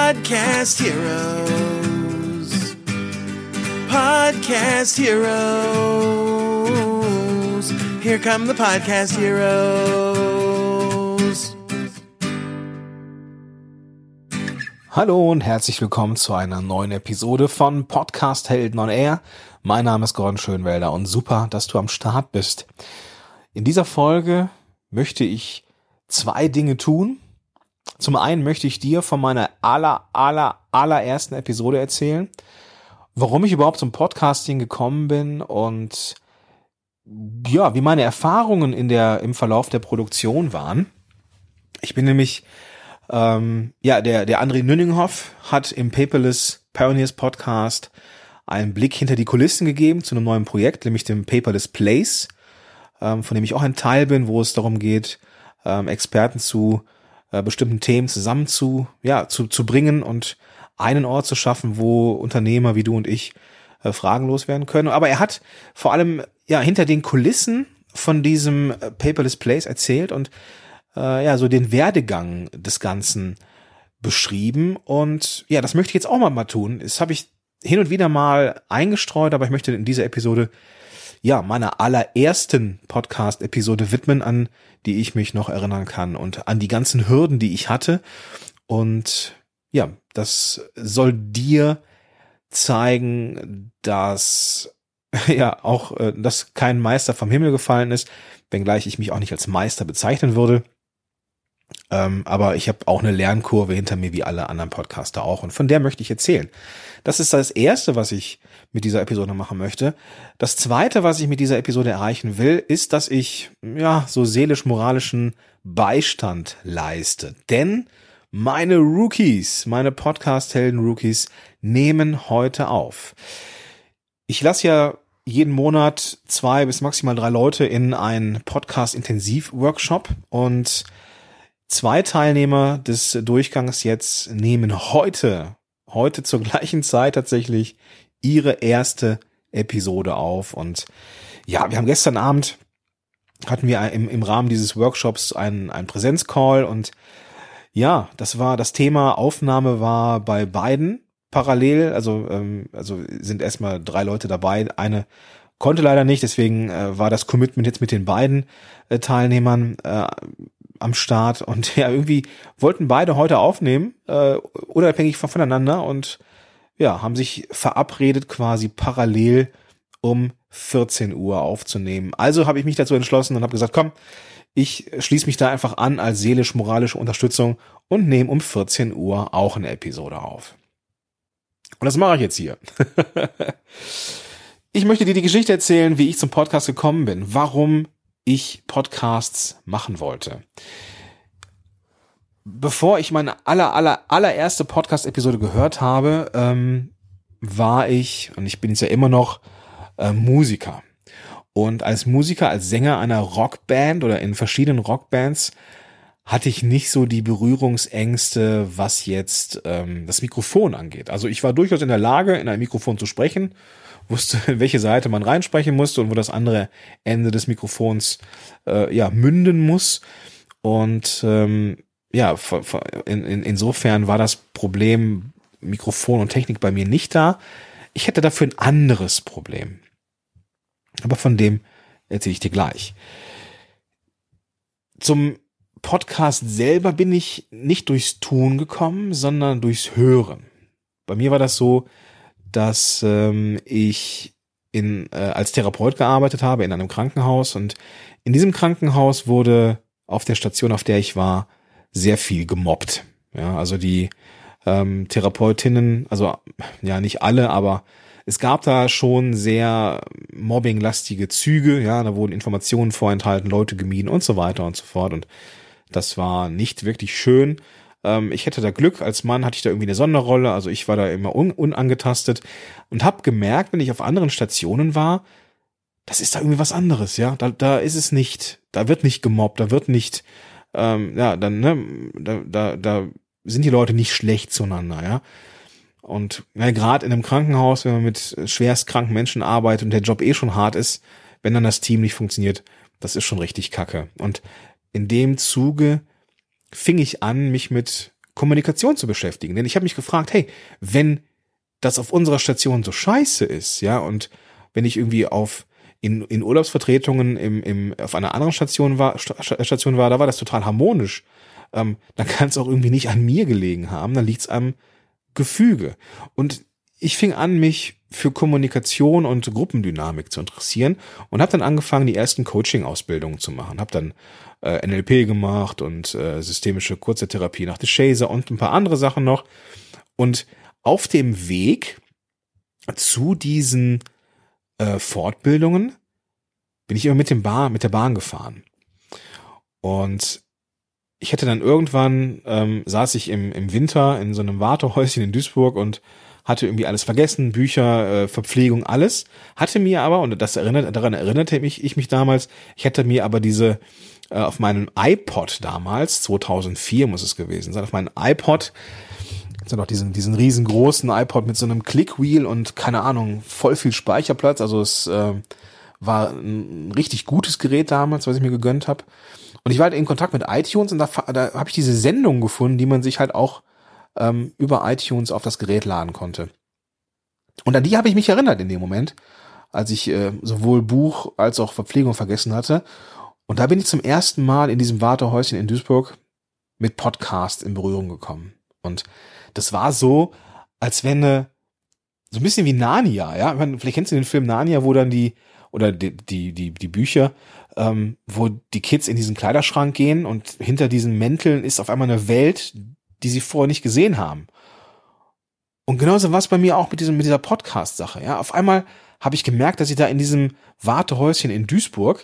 Podcast Heroes. Podcast Heroes. Here come the Podcast Heroes. Hallo und herzlich willkommen zu einer neuen Episode von Podcast Helden on Air. Mein Name ist Gordon Schönwelder und super, dass du am Start bist. In dieser Folge möchte ich zwei Dinge tun. Zum einen möchte ich dir von meiner allerersten Episode erzählen, warum ich überhaupt zum Podcasting gekommen bin und ja, wie meine Erfahrungen im Verlauf der Produktion waren. Ich bin nämlich, der André Nünninghoff hat im Paperless Pioneers Podcast einen Blick hinter die Kulissen gegeben zu einem neuen Projekt, nämlich dem Paperless Place, von dem ich auch ein Teil bin, wo es darum geht, Experten zu bestimmten Themen zu bringen und einen Ort zu schaffen, wo Unternehmer wie du und ich fragenlos werden können. Aber er hat vor allem hinter den Kulissen von diesem Paperless Place erzählt und so den Werdegang des Ganzen beschrieben. Und ja, das möchte ich jetzt auch mal tun. Das habe ich hin und wieder mal eingestreut, aber ich möchte in dieser Episode meiner allerersten Podcast-Episode widmen, an die ich mich noch erinnern kann und an die ganzen Hürden, die ich hatte. Und ja, das soll dir zeigen, dass dass kein Meister vom Himmel gefallen ist, wenngleich ich mich auch nicht als Meister bezeichnen würde. Aber ich habe auch eine Lernkurve hinter mir, wie alle anderen Podcaster auch. Und von der möchte ich erzählen. Das ist das Erste, was ich mit dieser Episode machen möchte. Das Zweite, was ich mit dieser Episode erreichen will, ist, dass ich so seelisch-moralischen Beistand leiste. Denn meine Podcast-Helden-Rookies nehmen heute auf. Ich lasse ja jeden Monat 2 bis maximal 3 Leute in einen Podcast-Intensiv-Workshop und 2 Teilnehmer des Durchgangs jetzt nehmen heute zur gleichen Zeit tatsächlich ihre erste Episode auf. Und ja, wir haben gestern Abend, hatten wir im Rahmen dieses Workshops einen Präsenzcall und ja, das Thema Aufnahme war bei beiden parallel, also sind erstmal 3 Leute dabei, eine konnte leider nicht, deswegen war das Commitment jetzt mit den beiden Teilnehmern am Start und ja, irgendwie wollten beide heute aufnehmen, unabhängig voneinander und ja, haben sich verabredet quasi parallel um 14 Uhr aufzunehmen. Also habe ich mich dazu entschlossen und habe gesagt, komm, ich schließe mich da einfach an als seelisch-moralische Unterstützung und nehme um 14 Uhr auch eine Episode auf. Und das mache ich jetzt hier. Ich möchte dir die Geschichte erzählen, wie ich zum Podcast gekommen bin, warum ich Podcasts machen wollte. Bevor ich meine allererste Podcast-Episode gehört habe, war ich, und ich bin es ja immer noch, Musiker. Und als Musiker, als Sänger einer Rockband oder in verschiedenen Rockbands hatte ich nicht so die Berührungsängste, was jetzt das Mikrofon angeht. Also ich war durchaus in der Lage, in einem Mikrofon zu sprechen, wusste, in welche Seite man reinsprechen musste und wo das andere Ende des Mikrofons münden muss. Und insofern war das Problem Mikrofon und Technik bei mir nicht da. Ich hätte dafür ein anderes Problem. Aber von dem erzähle ich dir gleich. Zum Podcast selber bin ich nicht durchs Tun gekommen, sondern durchs Hören. Bei mir war das so, dass ich als Therapeut gearbeitet habe in einem Krankenhaus und in diesem Krankenhaus wurde auf der Station, auf der ich war, sehr viel gemobbt. Ja, also die Therapeutinnen, also ja nicht alle, aber es gab da schon sehr mobbinglastige Züge. Ja, da wurden Informationen vorenthalten, Leute gemieden und so weiter und so fort. Und das war nicht wirklich schön. Ich hätte da Glück, als Mann hatte ich da irgendwie eine Sonderrolle, also ich war da immer unangetastet und habe gemerkt, wenn ich auf anderen Stationen war, das ist da irgendwie was anderes, ja, da ist es nicht, da wird nicht gemobbt, da wird nicht, da sind die Leute nicht schlecht zueinander, ja. Und gerade in einem Krankenhaus, wenn man mit schwerst kranken Menschen arbeitet und der Job schon hart ist, wenn dann das Team nicht funktioniert, das ist schon richtig kacke. Und in dem Zuge fing ich an, mich mit Kommunikation zu beschäftigen. Denn ich habe mich gefragt, hey, wenn das auf unserer Station so scheiße ist, ja, und wenn ich irgendwie in Urlaubsvertretungen auf einer anderen Station war, da war das total harmonisch, dann kann es auch irgendwie nicht an mir gelegen haben, dann liegt es am Gefüge. Und ich fing an, mich für Kommunikation und Gruppendynamik zu interessieren und habe dann angefangen, die ersten Coaching-Ausbildungen zu machen. Habe dann NLP gemacht und systemische Kurztherapie nach DeShazer und ein paar andere Sachen noch. Und auf dem Weg zu diesen Fortbildungen bin ich immer mit der Bahn gefahren. Und ich hatte dann irgendwann, saß ich im Winter in so einem Wartehäuschen in Duisburg und hatte irgendwie alles vergessen, Bücher, Verpflegung, alles. Hatte mir aber, und daran erinnerte ich mich damals, ich hatte mir aber diese auf meinem iPod damals, 2004 muss es gewesen sein, auf meinem iPod, so noch diesen riesengroßen iPod mit so einem Clickwheel und keine Ahnung, voll viel Speicherplatz. Also es war ein richtig gutes Gerät damals, was ich mir gegönnt habe. Und ich war halt in Kontakt mit iTunes und da habe ich diese Sendung gefunden, die man sich halt auch über iTunes auf das Gerät laden konnte. Und an die habe ich mich erinnert in dem Moment, als ich sowohl Buch als auch Verpflegung vergessen hatte. Und da bin ich zum ersten Mal in diesem Wartehäuschen in Duisburg mit Podcast in Berührung gekommen. Und das war so, als wenn so ein bisschen wie Narnia, ja. Vielleicht kennst du den Film Narnia, wo dann die Bücher, wo die Kids in diesen Kleiderschrank gehen und hinter diesen Mänteln ist auf einmal eine Welt, die sie vorher nicht gesehen haben. Und genauso war es bei mir auch mit dieser Podcast-Sache, ja. Auf einmal habe ich gemerkt, dass ich da in diesem Wartehäuschen in Duisburg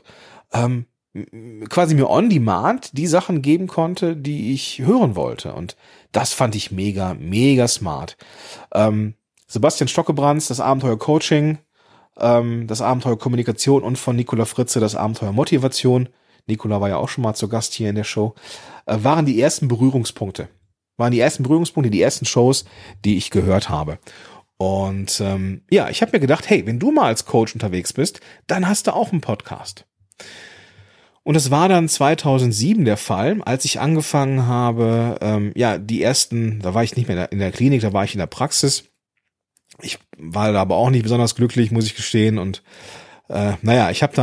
quasi mir on demand die Sachen geben konnte, die ich hören wollte. Und das fand ich mega, mega smart. Sebastian Stockebrands, das Abenteuer Coaching, das Abenteuer Kommunikation und von Nicola Fritze, das Abenteuer Motivation. Nicola war ja auch schon mal zu Gast hier in der Show. Waren die ersten Berührungspunkte. Die ersten Shows, die ich gehört habe. Und ich habe mir gedacht, hey, wenn du mal als Coach unterwegs bist, dann hast du auch einen Podcast. Und es war dann 2007 der Fall, als ich angefangen habe, da war ich nicht mehr in der Klinik, da war ich in der Praxis. Ich war da aber auch nicht besonders glücklich, muss ich gestehen. Und ich habe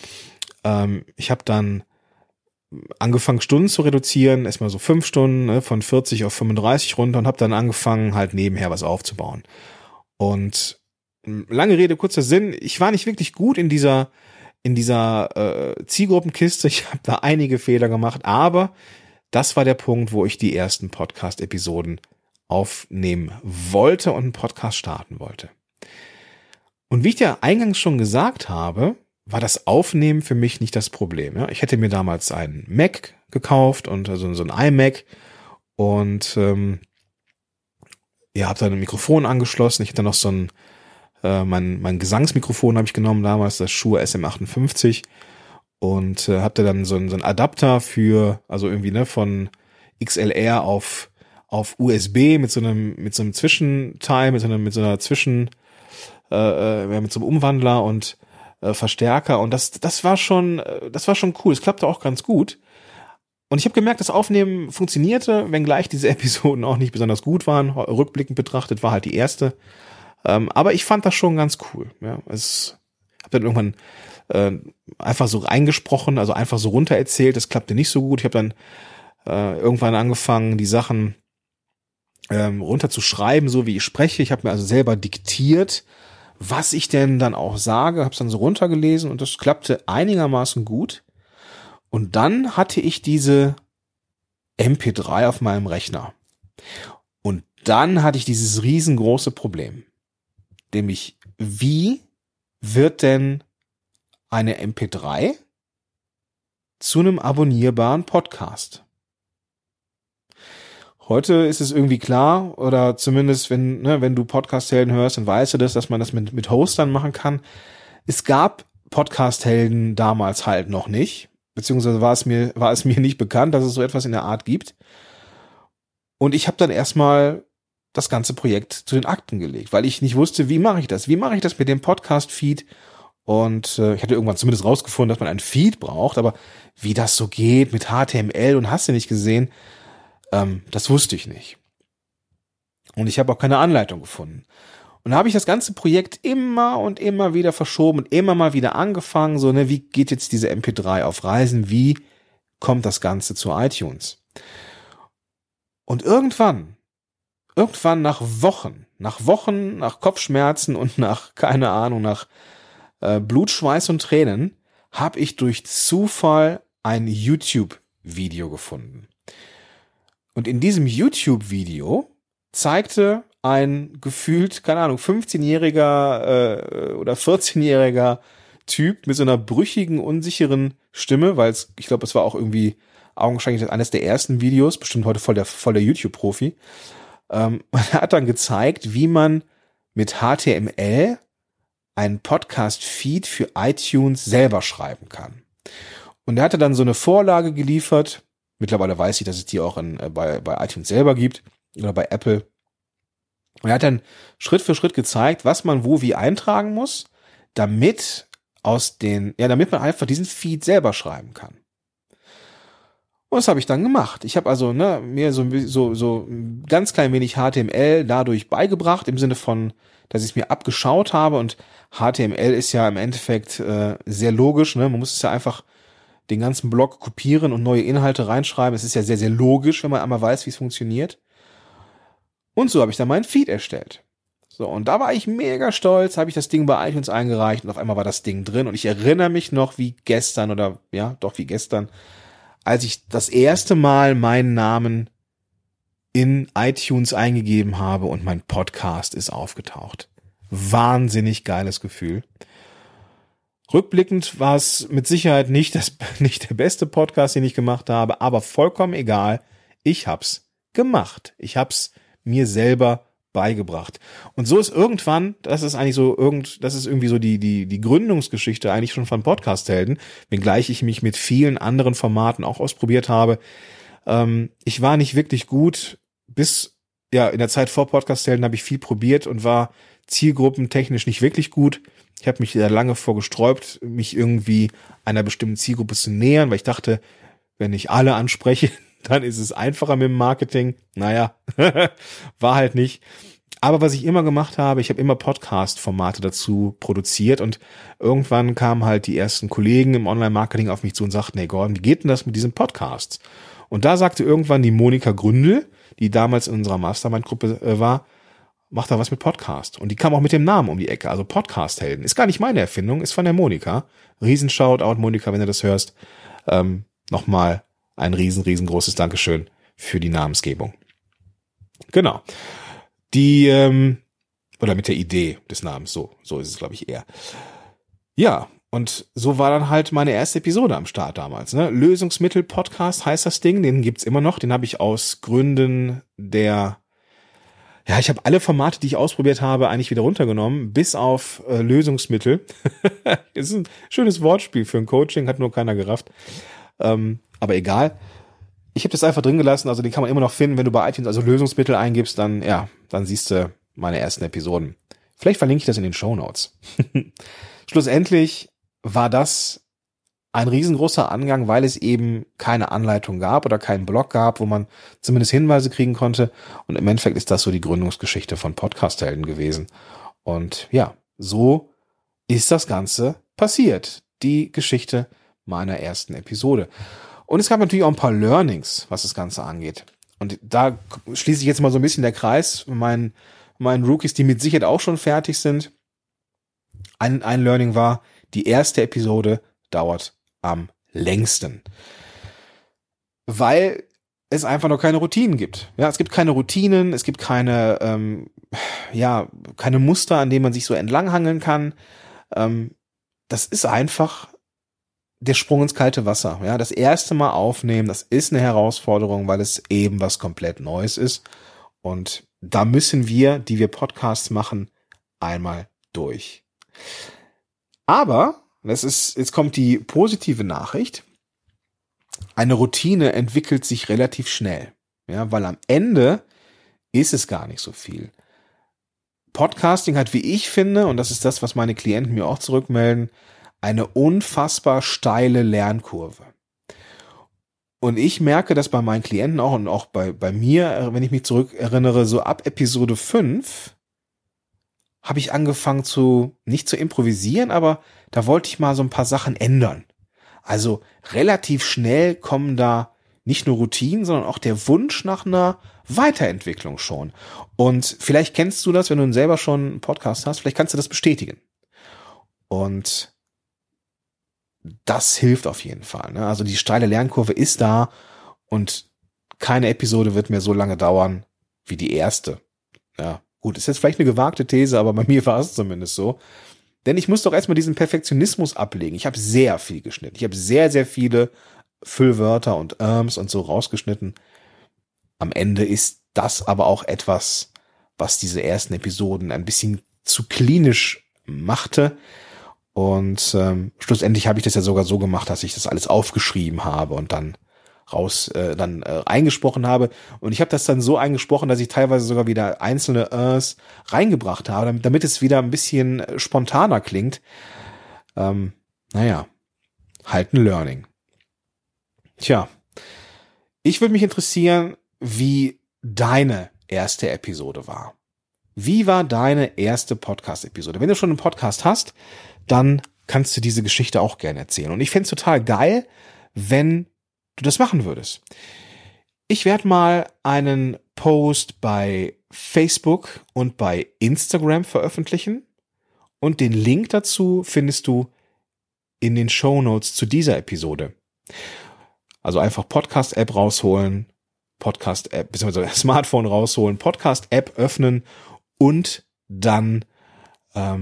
dann angefangen, Stunden zu reduzieren, erstmal so 5 Stunden, ne, von 40 auf 35 runter und habe dann angefangen, halt nebenher was aufzubauen. Und lange Rede, kurzer Sinn, ich war nicht wirklich gut in dieser Zielgruppenkiste. Ich habe da einige Fehler gemacht, aber das war der Punkt, wo ich die ersten Podcast-Episoden aufnehmen wollte und einen Podcast starten wollte. Und wie ich dir eingangs schon gesagt habe, war das Aufnehmen für mich nicht das Problem. Ja? Ich hätte mir damals einen Mac gekauft und also so ein iMac und habe dann ein Mikrofon angeschlossen. Ich hatte noch so mein Gesangsmikrofon habe ich genommen damals, das Shure SM58 und hatte dann so einen Adapter für, also irgendwie von XLR auf USB mit so einem Zwischenteil, mit so einem Umwandler und Verstärker und das war schon cool. Es klappte auch ganz gut. Und ich habe gemerkt, das Aufnehmen funktionierte, wenngleich diese Episoden auch nicht besonders gut waren. Rückblickend betrachtet war halt die erste. Aber ich fand das schon ganz cool. Ja, habe dann irgendwann einfach so reingesprochen, also einfach so runter erzählt. Das klappte nicht so gut. Ich habe dann irgendwann angefangen, die Sachen runter zu schreiben, so wie ich spreche. Ich habe mir also selber diktiert, was ich denn dann auch sage. Habe es dann so runtergelesen und das klappte einigermaßen gut. Und dann hatte ich diese MP3 auf meinem Rechner. Und dann hatte ich dieses riesengroße Problem. Nämlich, wie wird denn eine MP3 zu einem abonnierbaren Podcast? Heute ist es irgendwie klar, oder zumindest wenn du Podcast-Helden hörst, dann weißt du das, dass man das mit Hostern machen kann. Es gab Podcast-Helden damals halt noch nicht, beziehungsweise war es mir nicht bekannt, dass es so etwas in der Art gibt. Und ich habe dann erstmal das ganze Projekt zu den Akten gelegt, weil ich nicht wusste, wie mache ich das? Wie mache ich das mit dem Podcast-Feed? Und ich hatte irgendwann zumindest rausgefunden, dass man einen Feed braucht, aber wie das so geht mit HTML und hast du nicht gesehen, Das wusste ich nicht. Und ich habe auch keine Anleitung gefunden. Und da habe ich das ganze Projekt immer und immer wieder verschoben und immer mal wieder angefangen, so, ne, wie geht jetzt diese MP3 auf Reisen, wie kommt das Ganze zu iTunes? Und irgendwann nach Wochen, nach Kopfschmerzen und nach, keine Ahnung, nach Blut, Schweiß und Tränen, habe ich durch Zufall ein YouTube-Video gefunden. Und in diesem YouTube-Video zeigte ein gefühlt, keine Ahnung, 15-jähriger oder 14-jähriger Typ mit so einer brüchigen, unsicheren Stimme, weil ich glaube, es war auch irgendwie augenscheinlich eines der ersten Videos, bestimmt heute voll der YouTube-Profi. Er hat dann gezeigt, wie man mit HTML einen Podcast-Feed für iTunes selber schreiben kann. Und er hatte dann so eine Vorlage geliefert. Mittlerweile weiß ich, dass es die auch bei iTunes selber gibt oder bei Apple. Und er hat dann Schritt für Schritt gezeigt, was man wo wie eintragen muss, damit man einfach diesen Feed selber schreiben kann. Und das habe ich dann gemacht. Ich habe also mir so ein ganz klein wenig HTML dadurch beigebracht, im Sinne von, dass ich es mir abgeschaut habe. Und HTML ist ja im Endeffekt sehr logisch. Ne? Man muss es ja einfach den ganzen Blog kopieren und neue Inhalte reinschreiben. Es ist ja sehr, sehr logisch, wenn man einmal weiß, wie es funktioniert. Und so habe ich dann meinen Feed erstellt. So, und da war ich mega stolz, habe ich das Ding bei iTunes eingereicht und auf einmal war das Ding drin. Und ich erinnere mich noch wie gestern, als ich das erste Mal meinen Namen in iTunes eingegeben habe und mein Podcast ist aufgetaucht. Wahnsinnig geiles Gefühl. Rückblickend war es mit Sicherheit nicht der beste Podcast, den ich gemacht habe, aber vollkommen egal. Ich hab's gemacht. Ich hab's mir selber beigebracht. Und so ist irgendwann, das ist irgendwie so die Gründungsgeschichte eigentlich schon von Podcast-Helden, wenngleich ich mich mit vielen anderen Formaten auch ausprobiert habe. Ich war nicht wirklich gut, in der Zeit vor Podcast-Helden habe ich viel probiert und war zielgruppentechnisch nicht wirklich gut. Ich habe mich da lange vorgesträubt, mich irgendwie einer bestimmten Zielgruppe zu nähern, weil ich dachte, wenn ich alle anspreche, dann ist es einfacher mit dem Marketing. Naja, war halt nicht. Aber was ich immer gemacht habe, ich habe immer Podcast-Formate dazu produziert und irgendwann kamen halt die ersten Kollegen im Online-Marketing auf mich zu und sagten, hey Gordon, wie geht denn das mit diesen Podcasts? Und da sagte irgendwann die Monika Gründel, die damals in unserer Mastermind-Gruppe war, mach da was mit Podcast. Und die kam auch mit dem Namen um die Ecke, also Podcast-Helden. Ist gar nicht meine Erfindung, ist von der Monika. Riesen-Shoutout, Monika, wenn du das hörst. Nochmal ein riesengroßes Dankeschön für die Namensgebung. Genau. Oder mit der Idee des Namens, so ist es, glaube ich, eher. Ja, und so war dann halt meine erste Episode am Start damals. Ne? Lösungsmittel-Podcast heißt das Ding, den gibt's immer noch, den habe ich aus Gründen ich habe alle Formate, die ich ausprobiert habe, eigentlich wieder runtergenommen, bis auf Lösungsmittel. Ist ein schönes Wortspiel für ein Coaching, hat nur keiner gerafft. Aber egal. Ich habe das einfach drin gelassen, also den kann man immer noch finden, wenn du bei iTunes also Lösungsmittel eingibst, dann siehst du meine ersten Episoden. Vielleicht verlinke ich das in den Shownotes. Schlussendlich war das ein riesengroßer Angang, weil es eben keine Anleitung gab oder keinen Blog gab, wo man zumindest Hinweise kriegen konnte. Und im Endeffekt ist das so die Gründungsgeschichte von Podcast-Helden gewesen. Und ja, so ist das Ganze passiert. Die Geschichte meiner ersten Episode. Und es gab natürlich auch ein paar Learnings, was das Ganze angeht. Und da schließe ich jetzt mal so ein bisschen der Kreis meinen Rookies, die mit Sicherheit auch schon fertig sind. Ein Learning war, die erste Episode dauert am längsten. Weil es einfach noch keine Routinen gibt. Ja, es gibt keine Routinen, es gibt keine Muster, an denen man sich so entlanghangeln kann. Das ist einfach der Sprung ins kalte Wasser. Ja, das erste Mal aufnehmen, das ist eine Herausforderung, weil es eben was komplett Neues ist. Und da müssen wir, die wir Podcasts machen, einmal durch. Aber jetzt kommt die positive Nachricht. Eine Routine entwickelt sich relativ schnell. Ja, weil am Ende ist es gar nicht so viel. Podcasting hat, wie ich finde, und das ist das, was meine Klienten mir auch zurückmelden, eine unfassbar steile Lernkurve. Und ich merke das bei meinen Klienten auch und auch bei mir, wenn ich mich zurückerinnere, so ab Episode 5 habe ich angefangen nicht zu improvisieren, aber da wollte ich mal so ein paar Sachen ändern. Also relativ schnell kommen da nicht nur Routinen, sondern auch der Wunsch nach einer Weiterentwicklung schon. Und vielleicht kennst du das, wenn du selber schon einen Podcast hast, vielleicht kannst du das bestätigen. Und das hilft auf jeden Fall, ne? Also die steile Lernkurve ist da und keine Episode wird mehr so lange dauern wie die erste. Ja, gut, ist jetzt vielleicht eine gewagte These, aber bei mir war es zumindest so. Denn ich muss doch erstmal diesen Perfektionismus ablegen. Ich habe sehr viel geschnitten. Ich habe sehr, sehr viele Füllwörter und und so rausgeschnitten. Am Ende ist das aber auch etwas, was diese ersten Episoden ein bisschen zu klinisch machte. Und schlussendlich habe ich das ja sogar so gemacht, dass ich das alles aufgeschrieben habe und dann eingesprochen habe. Und ich habe das dann so eingesprochen, dass ich teilweise sogar wieder einzelne reingebracht habe, damit es wieder ein bisschen spontaner klingt. Halt ein Learning. Tja, ich würde mich interessieren, wie deine erste Episode war. Wie war deine erste Podcast-Episode? Wenn du schon einen Podcast hast, dann kannst du diese Geschichte auch gerne erzählen. Und ich fände es total geil, wenn du das machen würdest. Ich werde mal einen Post bei Facebook und bei Instagram veröffentlichen und den Link dazu findest du in den Shownotes zu dieser Episode. Also einfach Podcast-App rausholen, Podcast-App bzw. Smartphone rausholen, Podcast-App öffnen und dann da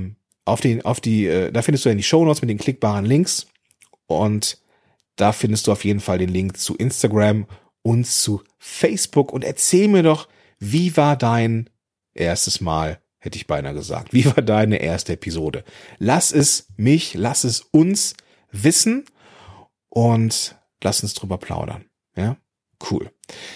findest du ja die Shownotes mit den klickbaren Links und da findest du auf jeden Fall den Link zu Instagram und zu Facebook und erzähl mir doch, wie war dein erstes Mal, hätte ich beinahe gesagt, wie war deine erste Episode? Lass es uns wissen und lass uns drüber plaudern. Ja, cool.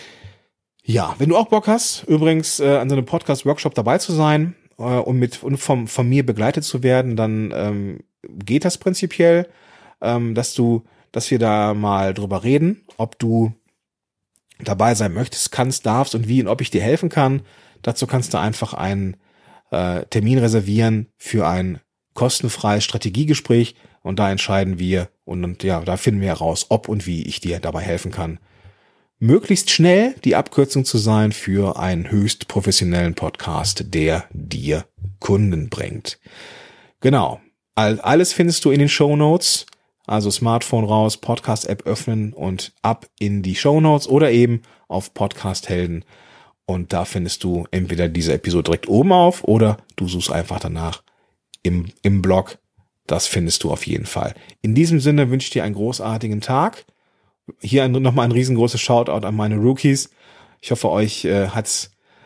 Ja, wenn du auch Bock hast, übrigens an so einem Podcast-Workshop dabei zu sein und von mir begleitet zu werden, dann geht das prinzipiell, dass wir da mal drüber reden, ob du dabei sein möchtest, kannst, darfst und wie und ob ich dir helfen kann. Dazu kannst du einfach einen Termin reservieren für ein kostenfreies Strategiegespräch und da entscheiden wir und da finden wir heraus, ob und wie ich dir dabei helfen kann, möglichst schnell die Abkürzung zu sein für einen höchst professionellen Podcast, der dir Kunden bringt. Genau. Alles findest du in den Shownotes. Also Smartphone raus, Podcast-App öffnen und ab in die Shownotes oder eben auf Podcast Helden. Und da findest du entweder diese Episode direkt oben auf oder du suchst einfach danach im Blog. Das findest du auf jeden Fall. In diesem Sinne wünsche ich dir einen großartigen Tag. Hier nochmal ein riesengroßes Shoutout an meine Rookies. Ich hoffe, bei euch hat's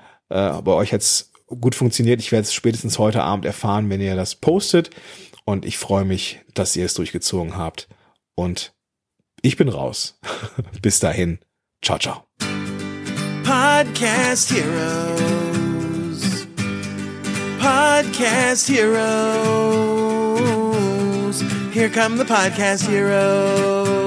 gut funktioniert. Ich werde es spätestens heute Abend erfahren, wenn ihr das postet. Und ich freue mich, dass ihr es durchgezogen habt. Und ich bin raus. Bis dahin. Ciao, ciao. Podcast Heroes. Podcast Heroes. Here come the Podcast Heroes.